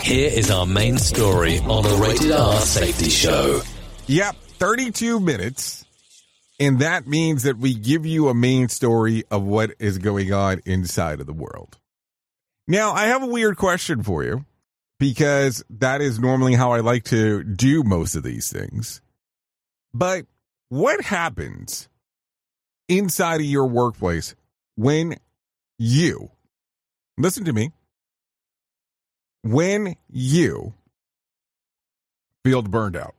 Here is our main story on the Rated R Safety Show. Yep, 32 minutes. And that means that we give you a main story of what is going on inside of the world. Now, I have a weird question for you, because that is normally how I like to do most of these things. But what happens inside of your workplace when you, listen to me, when you feel burned out?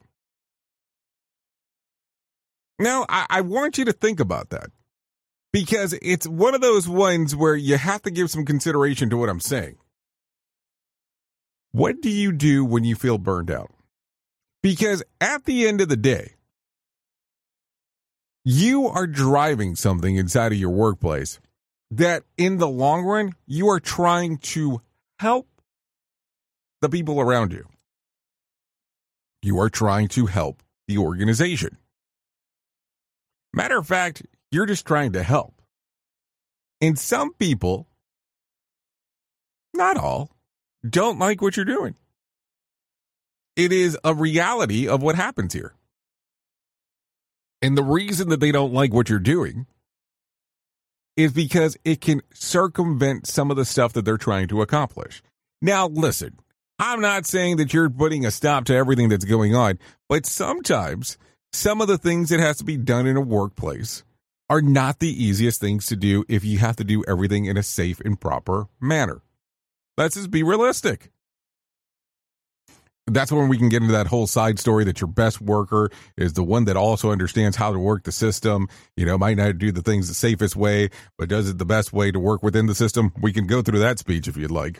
Now, I want you to think about that, because it's one of those ones where you have to give some consideration to what I'm saying. What do you do when you feel burned out? Because at the end of the day, you are driving something inside of your workplace that in the long run, you are trying to help the people around you. You are trying to help the organization. Matter of fact, you're just trying to help. And some people, not all, don't like what you're doing. It is a reality of what happens here. And the reason that they don't like what you're doing is because it can circumvent some of the stuff that they're trying to accomplish. Now, listen, I'm not saying that you're putting a stop to everything that's going on, but sometimes some of the things that has to be done in a workplace are not the easiest things to do if you have to do everything in a safe and proper manner. Let's just be realistic. That's when we can get into that whole side story that your best worker is the one that also understands how to work the system. You know, might not do the things the safest way, but does it the best way to work within the system. We can go through that speech if you'd like.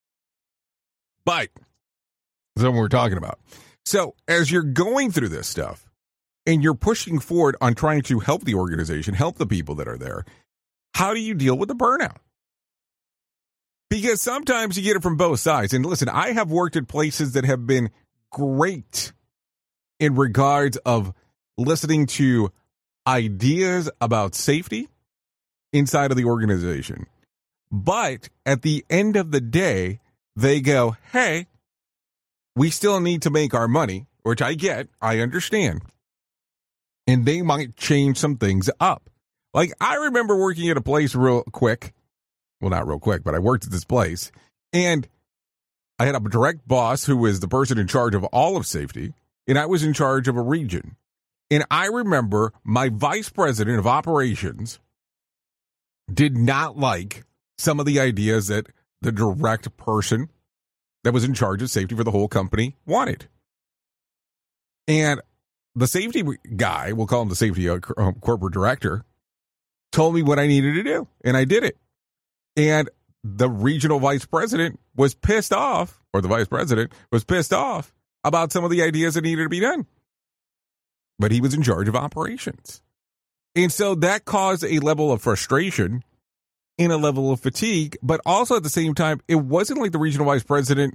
But that's what we're talking about. So as you're going through this stuff, and you're pushing forward on trying to help the organization, help the people that are there, how do you deal with the burnout? Because sometimes you get it from both sides. And listen, I have worked at places that have been great in regards of listening to ideas about safety inside of the organization. But at the end of the day, they go, hey, we still need to make our money, which I get, I understand. And they might change some things up. Like, I remember working at a place real quick. Well, not real quick, but I worked at this place. And I had a direct boss who was the person in charge of all of safety. And I was in charge of a region. And I remember my vice president of operations did not like some of the ideas that the direct person that was in charge of safety for the whole company wanted. And the safety guy, we'll call him the safety corporate director, told me what I needed to do, and I did it. And the regional vice president was pissed off, or the vice president was pissed off about some of the ideas that needed to be done. But he was in charge of operations. And so that caused a level of frustration and a level of fatigue, but also at the same time, it wasn't like the regional vice president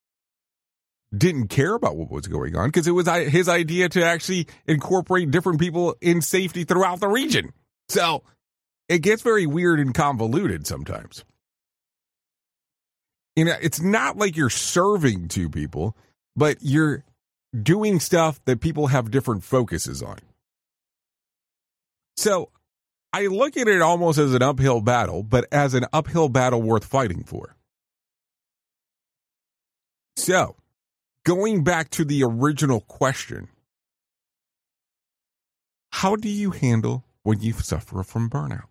didn't care about what was going on, because it was his idea to actually incorporate different people in safety throughout the region. So it gets very weird and convoluted sometimes. You know, it's not like you're serving two people, but you're doing stuff that people have different focuses on. So I look at it almost as an uphill battle, but as an uphill battle worth fighting for. So, going back to the original question, how do you handle when you suffer from burnout?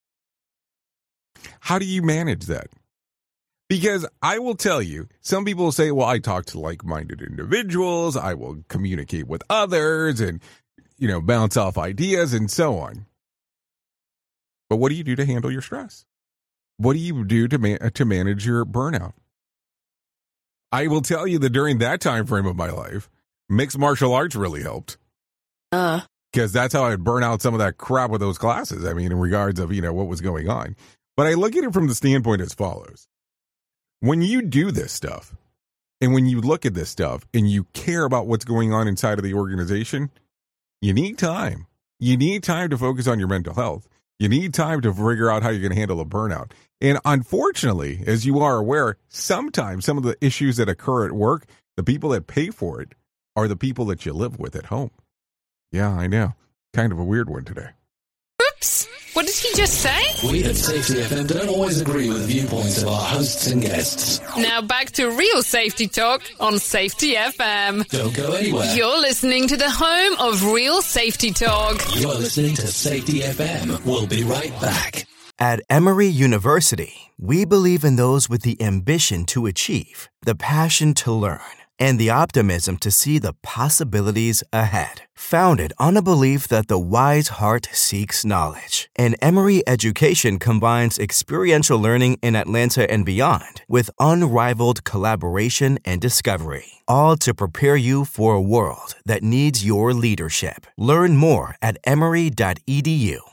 How do you manage that? Because I will tell you, some people will say, well, I talk to like-minded individuals, I will communicate with others and, bounce off ideas and so on. But what do you do to handle your stress? What do you do to manage your burnout? I will tell you that during that time frame of my life, mixed martial arts really helped. Because that's how I'd burn out some of that crap with those classes. I mean, in regards of, what was going on. But I look at it from the standpoint as follows. When you do this stuff, and when you look at this stuff, and you care about what's going on inside of the organization, you need time. You need time to focus on your mental health. You need time to figure out how you're going to handle a burnout. And unfortunately, as you are aware, sometimes some of the issues that occur at work, the people that pay for it are the people that you live with at home. Yeah, I know. Kind of a weird one today. Oops! What did he just say? We at Safety FM don't always agree with the viewpoints of our hosts and guests. Now back to real safety talk on Safety FM. Don't go anywhere. You're listening to the home of real safety talk. You're listening to Safety FM. We'll be right back. At Emory University, we believe in those with the ambition to achieve, the passion to learn, and the optimism to see the possibilities ahead. Founded on a belief that the wise heart seeks knowledge, and Emory education combines experiential learning in Atlanta and beyond with unrivaled collaboration and discovery, all to prepare you for a world that needs your leadership. Learn more at emory.edu.